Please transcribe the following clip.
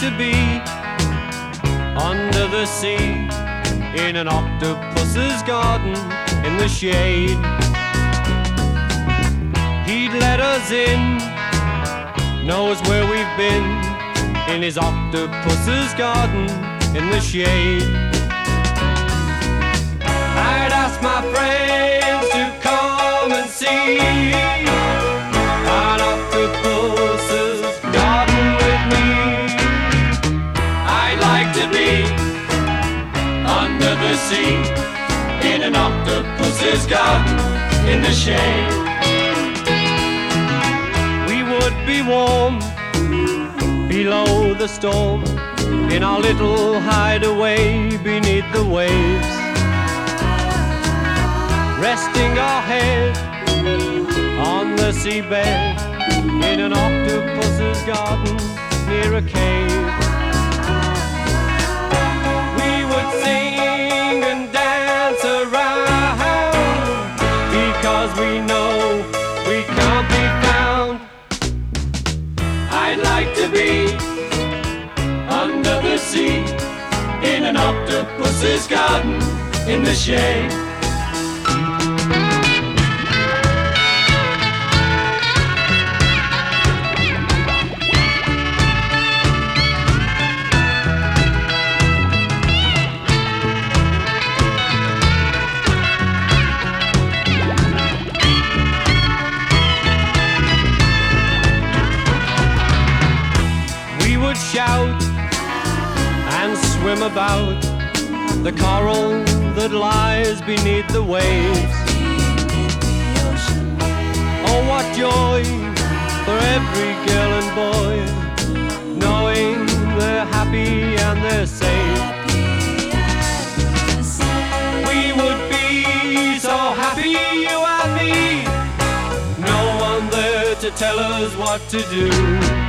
to be under the sea, in an octopus's garden in the shade. He'd let us in, knows where we've been, in his octopus's garden in the shade. I'd ask my friends to come and see an octopus's garden with me. I'd like to be under the sea, in an octopus's garden in the shade. We would be warm below the storm, in our little hideaway beneath the waves, resting our head on the seabed, in an octopus's garden near a cave. We would sing and dance around, because we know we can't be found. I'd like to be under the sea, in an octopus's garden in the shade. Shout and swim about the coral that lies beneath the waves. Oh, what joy for every girl and boy, knowing they're happy and they're safe. We would be so happy, you and me, no one there to tell us what to do.